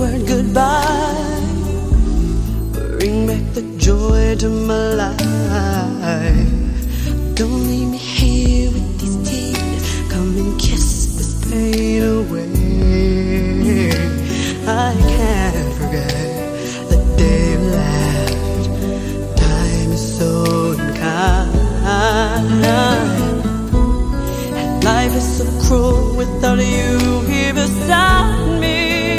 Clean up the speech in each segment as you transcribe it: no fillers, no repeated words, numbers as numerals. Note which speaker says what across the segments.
Speaker 1: word goodbye. Bring back the joy to my life. Don't leave me here with these tears. Come and kiss this pain away. I can't forget the day you left. Time is so unkind, and life is so cruel without you here beside me.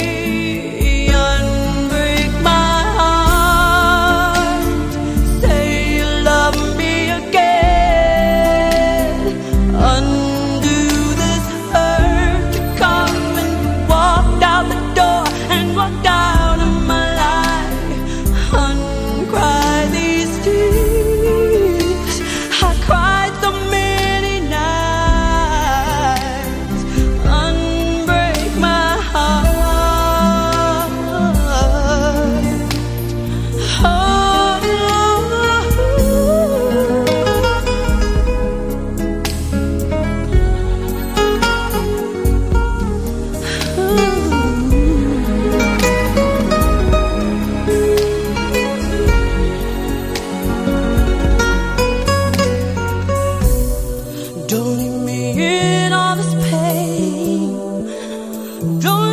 Speaker 1: Unbreak my heart. Say you love me again. Undo this hurt. Come and walk out the door and walk out of my life. Uncry these tears. I cried so many nights. Unbreak my heart. Don't leave me in all this pain. Don't